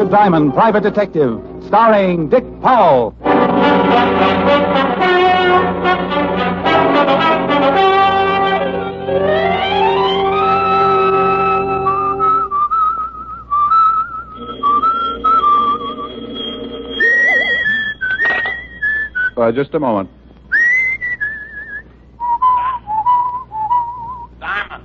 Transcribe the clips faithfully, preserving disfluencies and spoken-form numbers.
Diamond, Private Detective, starring Dick Powell. Uh, just a moment. Diamond.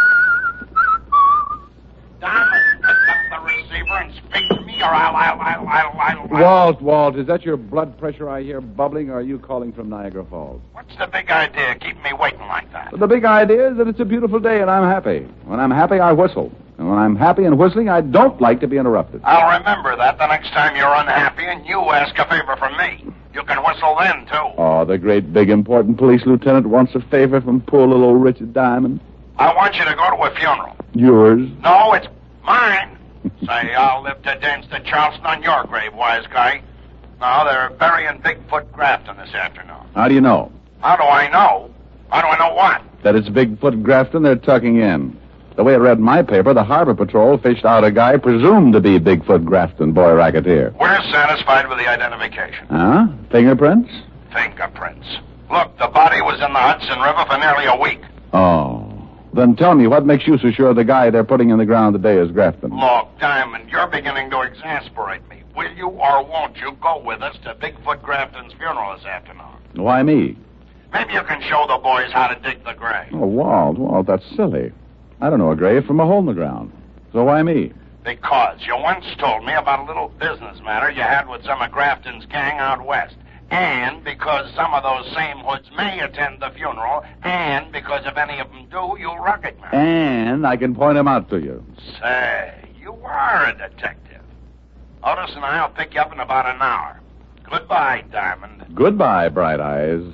Diamond, pick up the receiver and speak to me, or I'll, I'll, I'll, I'll, I'll... Walt, Walt, is that your blood pressure I hear bubbling, or are you calling from Niagara Falls? What's the big idea keeping me waiting like that? The big idea is that it's a beautiful day and I'm happy. When I'm happy, I whistle. And when I'm happy and whistling, I don't like to be interrupted. I'll remember that the next time you're unhappy and you ask a favor from me. You can whistle then, too. Oh, the great, big, important police lieutenant wants a favor from poor little old Richard Diamond. I want you to go to a funeral. Yours? No, it's mine. Say, I'll live to dance the Charleston on your grave, wise guy. No, they're burying Bigfoot Grafton this afternoon. How do you know? How do I know? How do I know what? That it's Bigfoot Grafton they're tucking in. The way I read in my paper, the Harbor Patrol fished out a guy presumed to be Bigfoot Grafton, boy racketeer. We're satisfied with the identification. Huh? Fingerprints? Fingerprints. Look, the body was in the Hudson River for nearly a week. Oh. Then tell me, what makes you so sure the guy they're putting in the ground today is Grafton? Look, Diamond, you're beginning to exasperate me. Will you or won't you go with us to Bigfoot Grafton's funeral this afternoon? Why me? Maybe you can show the boys how to dig the grave. Oh, Walt, Walt, that's silly. I don't know a grave from a hole in the ground. So why me? Because you once told me about a little business matter you had with some of Grafton's gang out west. And because some of those same hoods may attend the funeral, and because if any of them do, you'll recognize. And I can point him out to you. Say, you are a detective. Otis and I'll pick you up in about an hour. Goodbye, Diamond. Goodbye, Bright Eyes.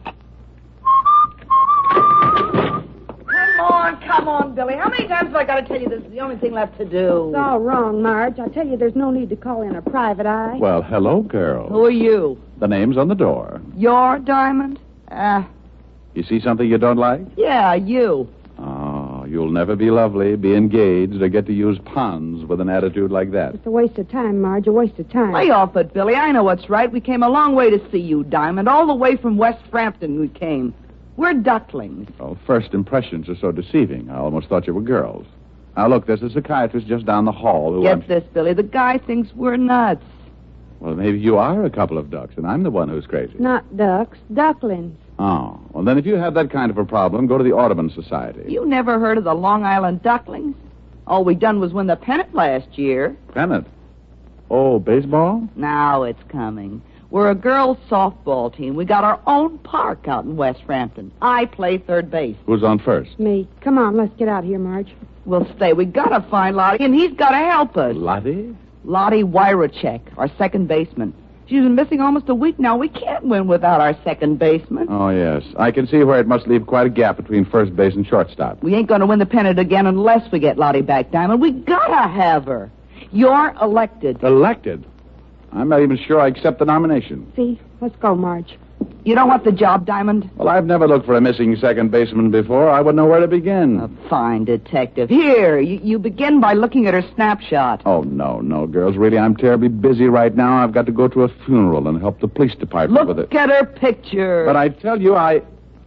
Come on, come on, Billy. How many times have I got to tell you this is the only thing left to do? It's all wrong, Marge. I tell you, there's no need to call in a private eye. Well, hello, girl. Who are you? The name's on the door. Your Diamond? Ah, uh, You see something you don't like? yeah, you. Oh, you'll never be lovely, be engaged, or get to use ponds with an attitude like that. It's a waste of time, Marge, a waste of time. Lay off it, Billy. I know what's right. We came a long way to see you, Diamond. All the way from West Frampton we came. We're ducklings. Well, first impressions are so deceiving. I almost thought you were girls. Now, look, there's a psychiatrist just down the hall who... Get I'm... this, Billy. The guy thinks we're nuts. Well, maybe you are a couple of ducks, and I'm the one who's crazy. Not ducks, ducklings. Oh, well, then if you have that kind of a problem, go to the Audubon Society. You never heard of the Long Island Ducklings? All we done was win the pennant last year. Pennant? Oh, baseball? Now it's coming. We're a girls' softball team. We got our own park out in West Frampton. I play third base. Who's on first? Me. Come on, let's get out here, Marge. We'll stay. We gotta find Lottie, and he's gotta help us. Lottie? Lottie Wyrachek, our second baseman. She's been missing almost a week now. We can't win without our second baseman. Oh, yes. I can see where it must leave quite a gap between first base and shortstop. We ain't gonna win the pennant again unless we get Lottie back, Diamond. We gotta have her. You're elected. Elected? I'm not even sure I accept the nomination. See? Let's go, Marge. You don't want the job, Diamond? Well, I've never looked for a missing second baseman before. I wouldn't know where to begin. A fine detective. Here, you, you begin by looking at her snapshot. Oh, no, no, girls. Really, I'm terribly busy right now. I've got to go to a funeral and help the police department Look with it. at her picture. But I tell you, I...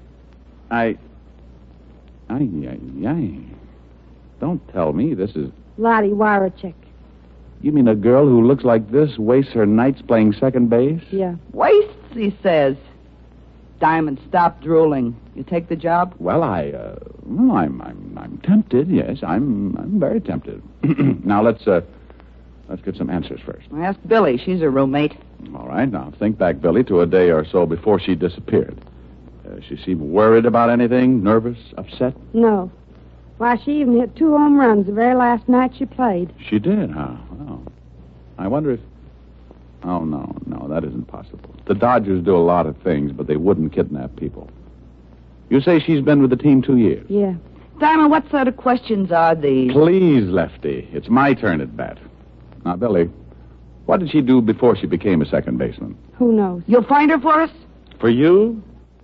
I... I... I... I... Don't tell me this is... Lottie Wyrachek. You mean a girl who looks like this wastes her nights playing second base? Yeah. Wastes, he says. Diamond, stop drooling. You take the job? Well, I, uh, well, I'm, I'm, I'm tempted. Yes, I'm, I'm very tempted. Now let's, uh, let's get some answers first. Ask Billy. She's her roommate. All right. Now think back, Billy, to a day or so before she disappeared. Uh, she seemed worried about anything, nervous, upset. No. Why, she even hit two home runs the very last night she played. She did, huh? Well, I wonder if... Oh, no, no, that isn't possible. The Dodgers do a lot of things, but they wouldn't kidnap people. You say she's been with the team two years? Yeah. Diamond, what sort of questions are these? Please, Lefty. It's my turn at bat. Now, Billy, what did she do before she became a second baseman? Who knows? You'll find her for us? For you?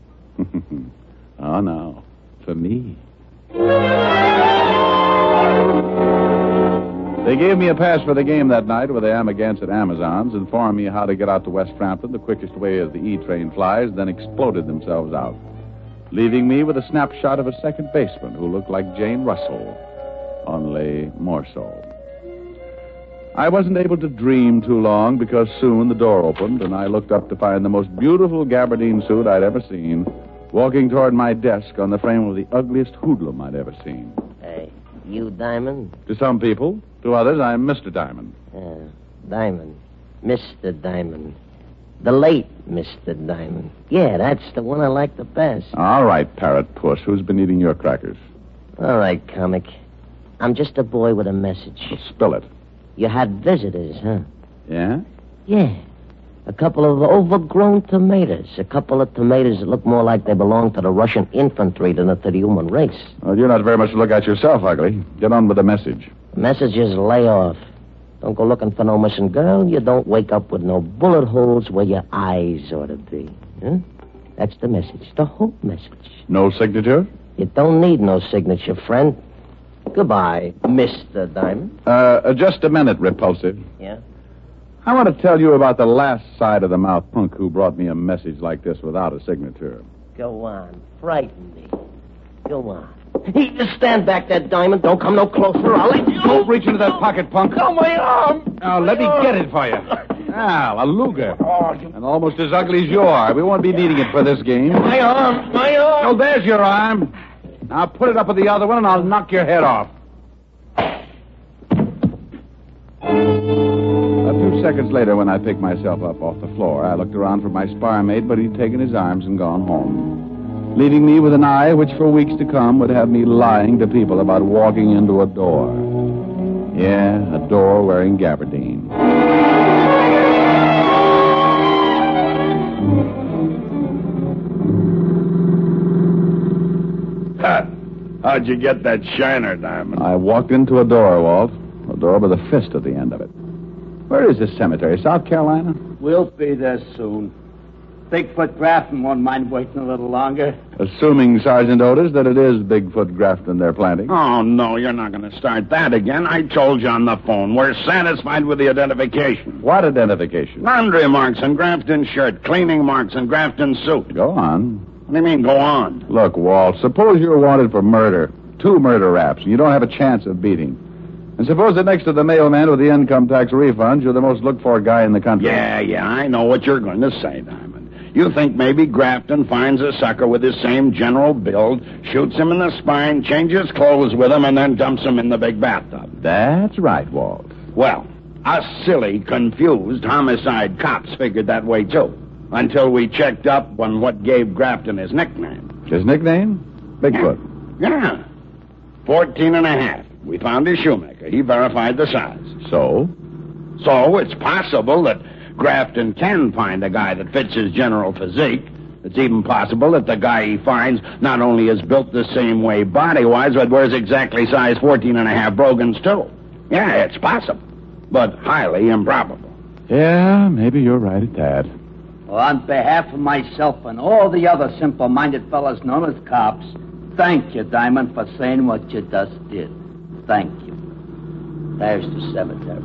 Oh, no. For me. They gave me a pass for the game that night with the Amagansett Amazons, informed me how to get out to West Frampton the quickest way as the E train flies, then exploded themselves out, leaving me with a snapshot of a second baseman who looked like Jane Russell, only more so. I wasn't able to dream too long because soon the door opened and I looked up to find the most beautiful gabardine suit I'd ever seen walking toward my desk on the frame of the ugliest hoodlum I'd ever seen. Hey, you Diamond? To some people. To others, I'm Mister Diamond. Yeah, Diamond. Mister Diamond. The late Mister Diamond. Yeah, that's the one I like the best. All right, parrot puss. Who's been eating your crackers? All right, comic. I'm just a boy with a message. Well, spill it. You had visitors, huh? Yeah? Yeah. A couple of overgrown tomatoes. A couple of tomatoes that look more like they belong to the Russian infantry than to the human race. Well, you're not very much to look at yourself, Ugly. Get on with the message. The message is lay off. Don't go looking for no missing girl. You don't wake up with no bullet holes where your eyes ought to be. Huh? That's the message. The whole message. No signature? You don't need no signature, friend. Goodbye, Mister Diamond. Uh, just a minute, Repulsive. Yeah? I want to tell you about the last side-of-the-mouth punk who brought me a message like this without a signature. Go on. Frighten me. Go on. Hey, just stand back there, Diamond. Don't come no closer. I'll let you... Don't reach into that pocket, punk. Oh, my arm. Now, let me get it for you. Al, a Luger. Oh, you... And almost as ugly as you are. We won't be needing it for this game. My arm. My arm. Oh, there's your arm. Now put it up with the other one, and I'll knock your head off. A few seconds later, when I picked myself up off the floor, I looked around for my spar mate, but he'd taken his arms and gone home, leaving me with an eye which for weeks to come would have me lying to people about walking into a door. Yeah, a door wearing gabardine. How'd you get that shiner, Diamond? I walked into a door, Walt. A door with a fist at the end of it. Where is this cemetery? South Carolina? We'll be there soon. Bigfoot Grafton won't mind waiting a little longer. Assuming, Sergeant Otis, that it is Bigfoot Grafton they're planting. Oh, no, you're not going to start that again. I told you on the phone. We're satisfied with the identification. What identification? Laundry marks on Grafton's shirt, cleaning marks on Grafton's suit. Go on. What do you mean, go on? Look, Walt, suppose you're wanted for murder. Two murder raps, and you don't have a chance of beating. And suppose that next to the mailman with the income tax refunds, you're the most looked-for guy in the country. Yeah, yeah, I know what you're going to say, Diamond. You think maybe Grafton finds a sucker with his same general build, shoots him in the spine, changes clothes with him, and then dumps him in the big bathtub. That's right, Walt. Well, us silly, confused homicide cops figured that way, too, until we checked up on what gave Grafton his nickname. His nickname? Bigfoot. Yeah. yeah. Fourteen and a half. We found his shoemaker. He verified the size. So? So it's possible that Grafton can find a guy that fits his general physique. It's even possible that the guy he finds not only is built the same way body-wise, but wears exactly size fourteen and a half brogans, too. Yeah, it's possible, but highly improbable. Yeah, maybe you're right at that. Well, on behalf of myself and all the other simple-minded fellas known as cops, thank you, Diamond, for saying what you just did. Thank you. There's the cemetery.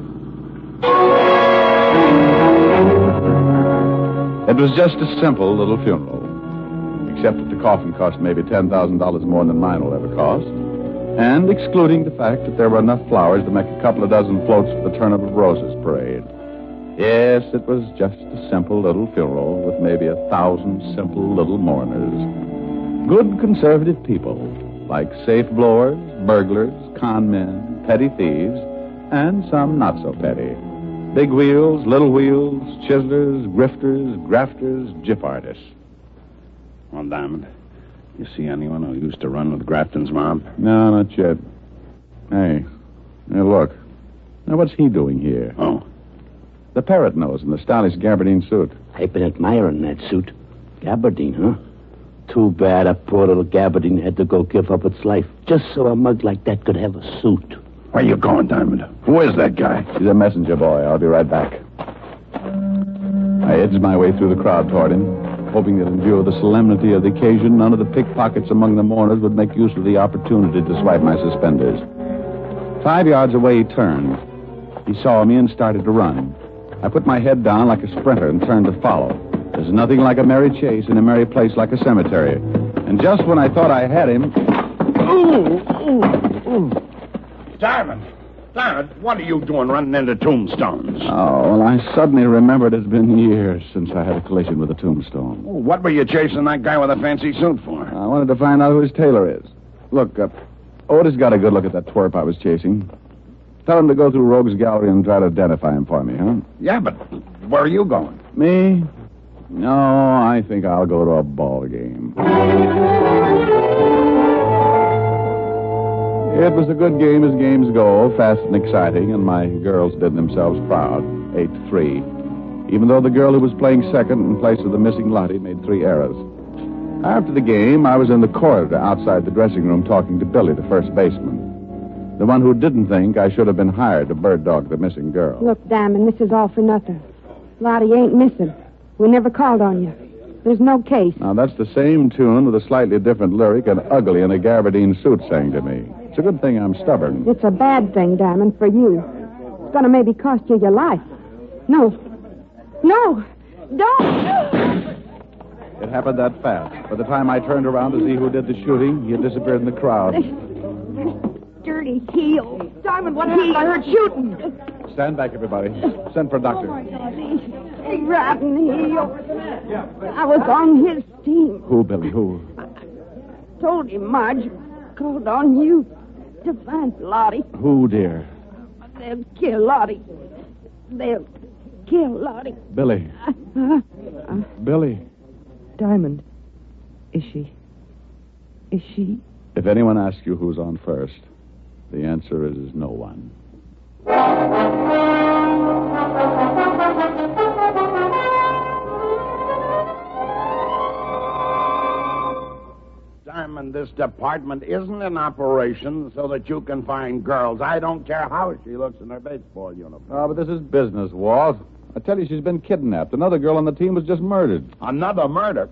It was just a simple little funeral, except that the coffin cost maybe ten thousand dollars more than mine will ever cost, and excluding the fact that there were enough flowers to make a couple of dozen floats for the Turnip of Roses parade. Yes, it was just a simple little funeral with maybe a thousand simple little mourners. Good conservative people, like safe blowers, burglars, con men, petty thieves, and some not so petty. Big wheels, little wheels, chiselers, grifters, grafters, gyp artists. Well, Diamond, you see anyone who used to run with Grafton's mom? No, not yet. Hey, hey, look. Now, what's he doing here? Oh. The parrot nose in the stylish gabardine suit. I've been admiring that suit. Gabardine, huh? Too bad a poor little gabardine had to go give up its life just so a mug like that could have a suit. Where you going, Diamond? Who is that guy? He's a messenger boy. I'll be right back. I edged my way through the crowd toward him, hoping that in view of the solemnity of the occasion, none of the pickpockets among the mourners would make use of the opportunity to swipe my suspenders. Five yards away, he turned, He saw me and started to run. I put my head down like a sprinter and turned to follow. There's nothing like a merry chase in a merry place like a cemetery. And just when I thought I had him... Ooh, ooh, ooh. Diamond, Diamond, what are you doing running into tombstones? Oh, well, I suddenly remembered it's been years since I had a collision with a tombstone. Oh, what were you chasing that guy with a fancy suit for? I wanted to find out who his tailor is. Look, uh, Otis got a good look at that twerp I was chasing. Tell him to go through Rogue's Gallery and try to identify him for me, huh? Yeah, but where are you going? Me? No, I think I'll go to a ball game. It was a good game as games go, fast and exciting, and my girls did themselves proud, eight to three. Even though the girl who was playing second in place of the missing Lottie made three errors. After the game, I was in the corridor outside the dressing room talking to Billy, the first baseman. The one who didn't think I should have been hired to bird dog the missing girl. Look, Diamond, this is all for nothing. Lottie ain't missing. We never called on you. There's no case. Now, that's the same tune with a slightly different lyric and ugly in a gabardine suit sang to me. It's a good thing I'm stubborn. It's a bad thing, Diamond, for you. It's going to maybe cost you your life. No. No! Don't! It happened that fast. By the time I turned around to see who did the shooting, he had disappeared in the crowd. Dirty heel. Diamond, what happened? I heard shooting. Stand back, everybody. Send for a doctor. Rotten heel. I was on his team. Who, Billy? Who? Told him Marge called on you to find Lottie. Who, dear? They'll kill Lottie. They'll kill Lottie. Billy. Uh, uh, Billy. Diamond. Is she... Is she... If anyone asks you who's on first, the answer is no one. Diamond, this department isn't in operation so that you can find girls. I don't care how she looks in her baseball uniform. Oh, but this is business, Walt. I tell you, she's been kidnapped. Another girl on the team was just murdered. Another murder?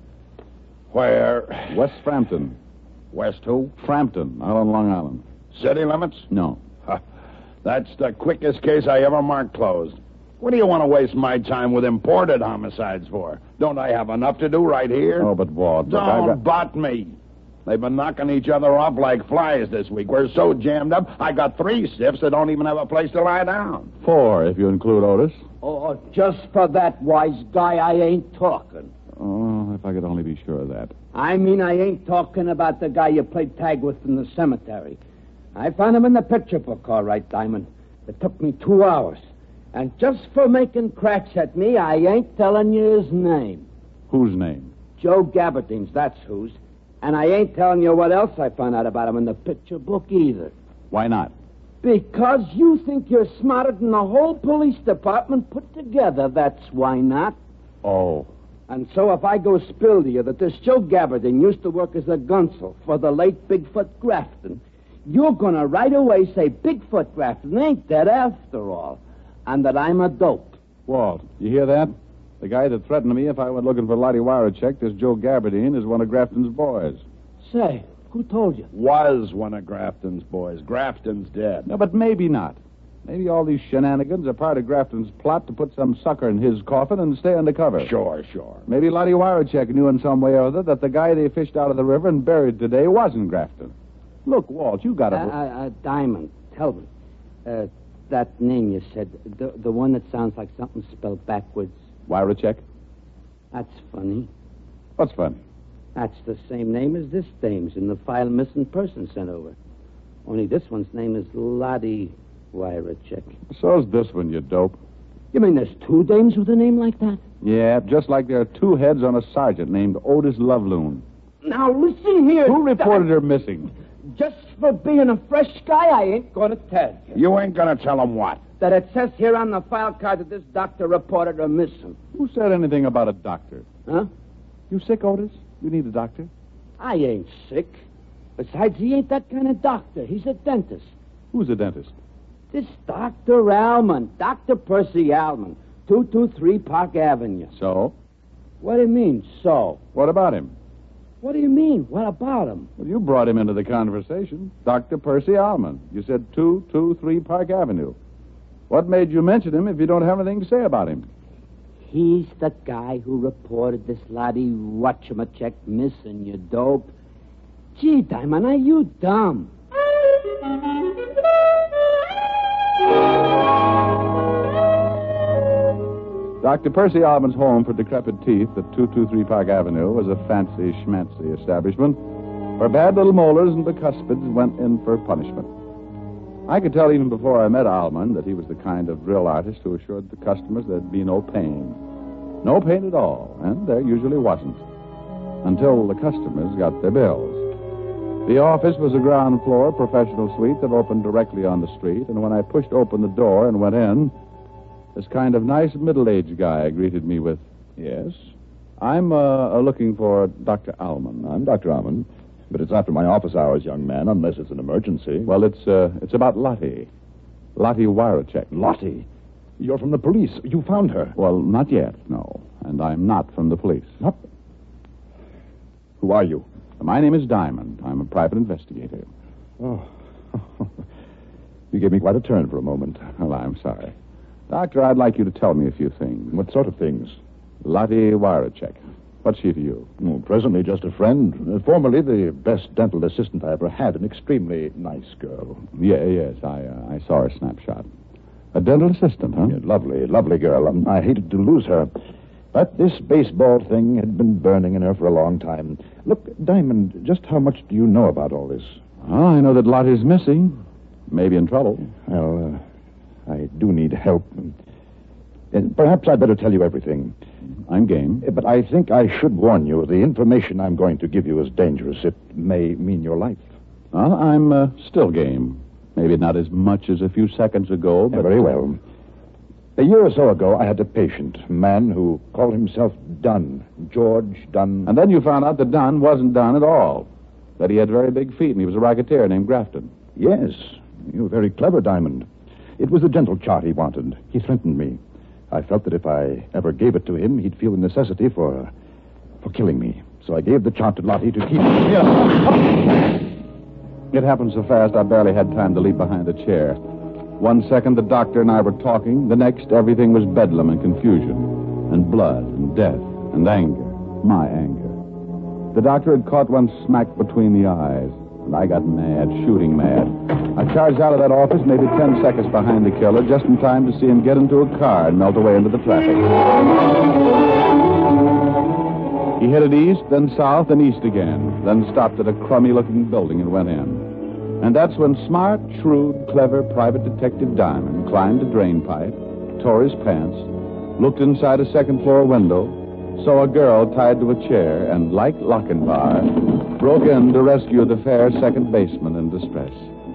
Where? West Frampton. West who? Frampton, out on Long Island. City limits? No. Huh. That's the quickest case I ever marked closed. What do you want to waste my time with imported homicides for? Don't I have enough to do right here? Oh, but Walt, look, Don't got... butt me. They've been knocking each other off like flies this week. We're so jammed up, I got three stiffs that don't even have a place to lie down. Four, if you include Otis. Oh, just for that wise guy, I ain't talking. Oh, if I could only be sure of that. I mean, I ain't talking about the guy you played tag with in the cemetery. I found him in the picture book, all right, Diamond. It took me two hours. And just for making cracks at me, I ain't telling you his name. Whose name? Joe Gabardine's, that's whose. And I ain't telling you what else I found out about him in the picture book either. Why not? Because you think you're smarter than the whole police department put together, that's why not. Oh. And so if I go spill to you that this Joe Gabardine used to work as a gunsel for the late Bigfoot Grafton, you're going to right away say Bigfoot Grafton ain't dead after all, and that I'm a dope. Walt, you hear that? The guy that threatened me if I went looking for Lottie Wirachek, this Joe Gabardine, is one of Grafton's boys. Say, who told you? Was one of Grafton's boys. Grafton's dead. No, but maybe not. Maybe all these shenanigans are part of Grafton's plot to put some sucker in his coffin and stay undercover. Sure, sure. Maybe Lottie Wirachek knew in some way or other that the guy they fished out of the river and buried today wasn't Grafton. Look, Walt, you got Uh, to... uh, uh, Diamond, tell me. Uh, that name you said, the, the one that sounds like something spelled backwards. Wirachek? That's funny. What's funny? That's the same name as this dame's in the file missing person sent over. Only this one's name is Lottie Wirachek. So's this one, you dope. You mean there's two dames with a name like that? Yeah, just like there are two heads on a sergeant named Otis Loveloon. Now, listen here. Who reported her missing? Just for being a fresh guy, I ain't going to tell you. You ain't going to tell him what? That it says here on the file card that this doctor reported her missing. Who said anything about a doctor? Huh? You sick, Otis? You need a doctor? I ain't sick. Besides, he ain't that kind of doctor. He's a dentist. Who's a dentist? This Doctor Alman, Doctor Percy Alman, two two three Park Avenue. So? What do you mean, so? What about him? What do you mean? What about him? Well, you brought him into the conversation. Doctor Percy Alman. You said two two three Park Avenue. What made you mention him if you don't have anything to say about him? He's the guy who reported this laddie whatchamacheck missing, you dope. Gee, Diamond, are you dumb? Doctor Percy Alvin's home for decrepit teeth at two twenty-three Park Avenue was a fancy schmancy establishment where bad little molars and bicuspids went in for punishment. I could tell even before I met Alman that he was the kind of drill artist who assured the customers there'd be no pain. No pain at all, and there usually wasn't. Until the customers got their bills. The office was a ground floor professional suite that opened directly on the street, and when I pushed open the door and went in, this kind of nice middle-aged guy greeted me with, "Yes, I'm uh, looking for Doctor Alman." I'm Doctor Alman, but it's after my office hours, young man, unless it's an emergency. Well, it's uh, it's about Lottie. Lottie Wyrachek. Lottie? You're from the police. You found her. Well, not yet, no. And I'm not from the police. Not? Who are you? My name is Diamond. I'm a private investigator. Oh. You gave me quite a turn for a moment. Well, I'm sorry. Doctor, I'd like you to tell me a few things. What sort of things? Lottie Wyrachek. What's she to you? Oh, presently, just a friend. Uh, formerly, the best dental assistant I ever had. An extremely nice girl. Yeah, yes, I uh, I saw her snapshot. A dental assistant, huh? Yeah, lovely, lovely girl. Um, I hated to lose her. But this baseball thing had been burning in her for a long time. Look, Diamond, just how much do you know about all this? Well, I know that Lottie's missing. Maybe in trouble. Well, uh, I do need help. And perhaps I'd better tell you everything. I'm game. But I think I should warn you. The information I'm going to give you is dangerous. It may mean your life. Well, I'm uh, still game. Maybe not as much as a few seconds ago, but... Yeah, very well. A year or so ago, I had a patient, a man who called himself Dunn, George Dunn. And then you found out that Dunn wasn't Dunn at all. That he had very big feet and he was a racketeer named Grafton. Yes. You were very clever, Diamond. It was the dental chart he wanted. He threatened me. I felt that if I ever gave it to him, he'd feel the necessity for for killing me. So I gave the chart to Lottie to keep... It happened so fast I barely had time to leap behind a chair. One second the doctor and I were talking. The next, everything was bedlam and confusion. And blood and death and anger. My anger. The doctor had caught one smack between the eyes. And I got mad, shooting mad. I charged out of that office maybe ten seconds behind the killer, just in time to see him get into a car and melt away into the traffic. He headed east, then south, and east again, then stopped at a crummy-looking building and went in. And that's when smart, shrewd, clever private detective Diamond climbed a drain pipe, tore his pants, looked inside a second-floor window, saw a girl tied to a chair, and, like Lochinvar, broke in to rescue the fair second baseman in distress.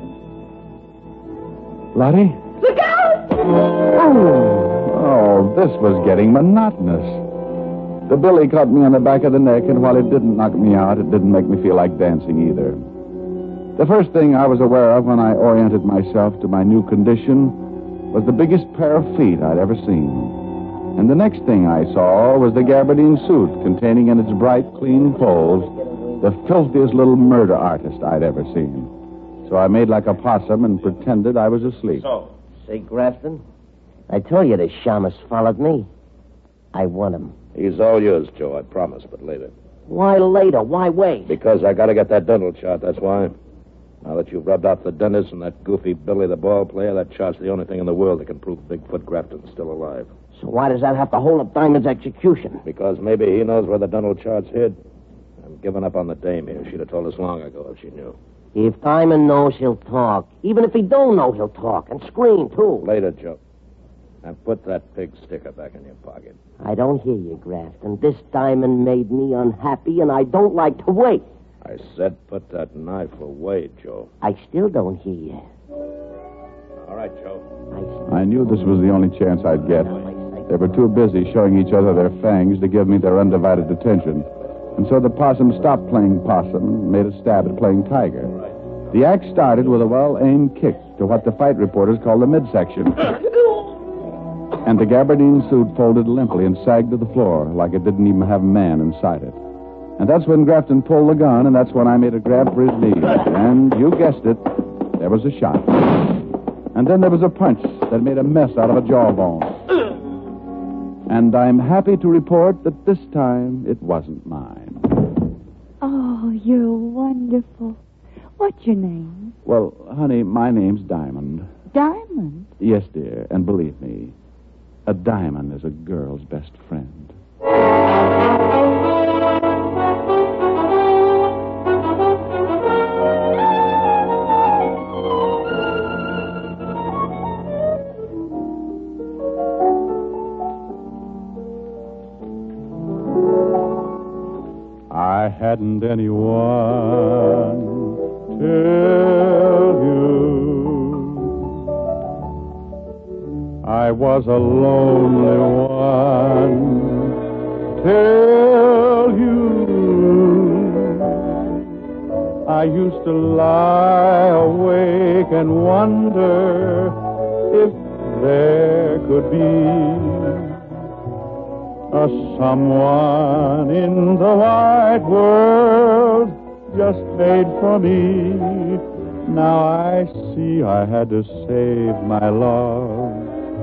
Lottie? Look out! Oh, oh, this was getting monotonous. The billy caught me on the back of the neck, and while it didn't knock me out, it didn't make me feel like dancing either. The first thing I was aware of when I oriented myself to my new condition was the biggest pair of feet I'd ever seen. And the next thing I saw was the gabardine suit containing in its bright, clean folds the filthiest little murder artist I'd ever seen. So I made like a possum and pretended I was asleep. So? Say, Grafton, I told you the shamus followed me. I want him. He's all yours, Joe, I promise, but later. Why later? Why wait? Because I gotta get that dental chart, that's why. Now that you've rubbed off the dentist and that goofy Billy the ball player, that chart's the only thing in the world that can prove Bigfoot Grafton's still alive. So why does that have to hold up Diamond's execution? Because maybe he knows where the dental chart's hid. I'm giving up on the dame here. She'd have told us long ago if she knew. If Diamond knows, he'll talk. Even if he don't know, he'll talk. And scream, too. Later, Joe. And put that pig sticker back in your pocket. I don't hear you, Grafton. This Diamond made me unhappy, and I don't like to wait. I said put that knife away, Joe. I still don't hear you. All right, Joe. I, I knew this was the only chance I'd get. They were too busy showing each other their fangs to give me their undivided attention. And so the possum stopped playing possum and made a stab at playing tiger. The act started with a well-aimed kick to what the fight reporters call the midsection. And the gabardine suit folded limply and sagged to the floor like it didn't even have a man inside it. And that's when Grafton pulled the gun, and that's when I made a grab for his knee. And you guessed it, there was a shot. And then there was a punch that made a mess out of a jawbone. And I'm happy to report that this time it wasn't mine. Oh, you're wonderful. What's your name? Well, honey, my name's Diamond. Diamond? Yes, dear, and believe me, a diamond is a girl's best friend. I hadn't anyone tell you I was a lonely one. Tell you I used to lie awake and wonder if there could be a someone in the wide world just made for me. Now I see I had to save my love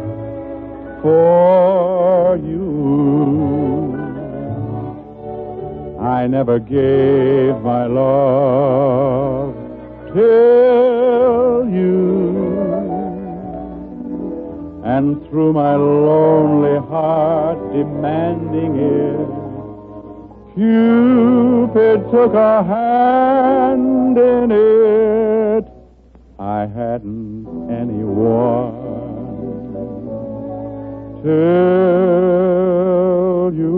for you. I never gave my love till you. And through my lonely heart demanding it, Cupid took a hand in it. I hadn't anyone till you.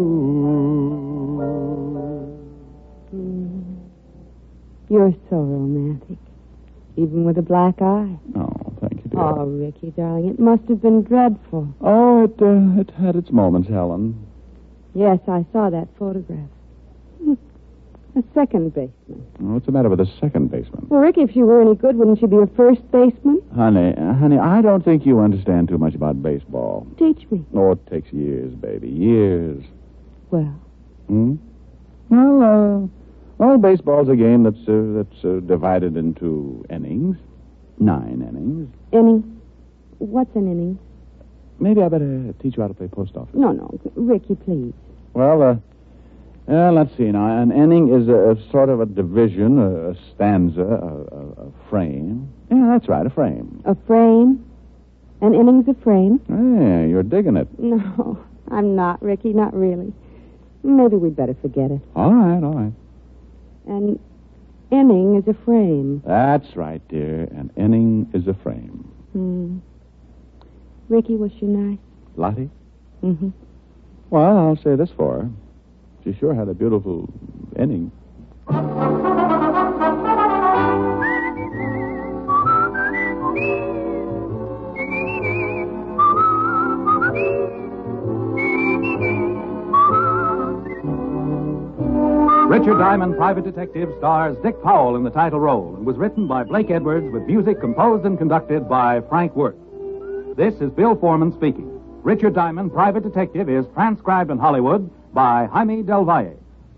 Mm. You're so romantic, even with a black eye. Oh, thank you, dear. Oh, Ricky, darling, it must have been dreadful. Oh, it, uh, it had its moments, Helen. Yes, I saw that photograph. Hmm. A second baseman. What's the matter with the second baseman? Well, Ricky, if she were any good, wouldn't she be a first baseman? Honey, uh, honey, I don't think you understand too much about baseball. Teach me. Oh, it takes years, baby, years. Well? Hmm? Well, uh, well, baseball's a game that's, uh, that's uh, divided into innings. Nine innings. Inning? What's an inning? Maybe I better teach you how to play post office. No, no. Ricky, please. Well, uh, uh, let's see now. An inning is a, a sort of a division, a, a stanza, a, a, a frame. Yeah, that's right, a frame. A frame? An inning's a frame? Yeah, you're digging it. No, I'm not, Ricky, not really. Maybe we'd better forget it. All right, all right. An inning is a frame. That's right, dear. An inning is a frame. Hmm. Ricky, was she nice? Lottie? Mm-hmm. Well, I'll say this for her. She sure had a beautiful inning. Richard Diamond, Private Detective, stars Dick Powell in the title role and was written by Blake Edwards with music composed and conducted by Frank Worth. This is Bill Foreman speaking. Richard Diamond, Private Detective, is transcribed in Hollywood by Jaime Del Valle.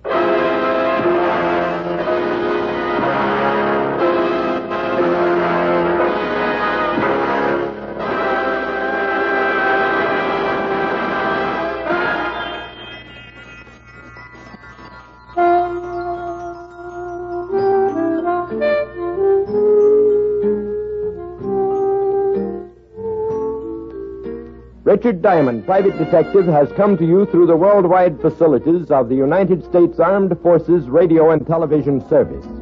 Richard Diamond, Private Detective, has come to you through the worldwide facilities of the United States Armed Forces Radio and Television Service.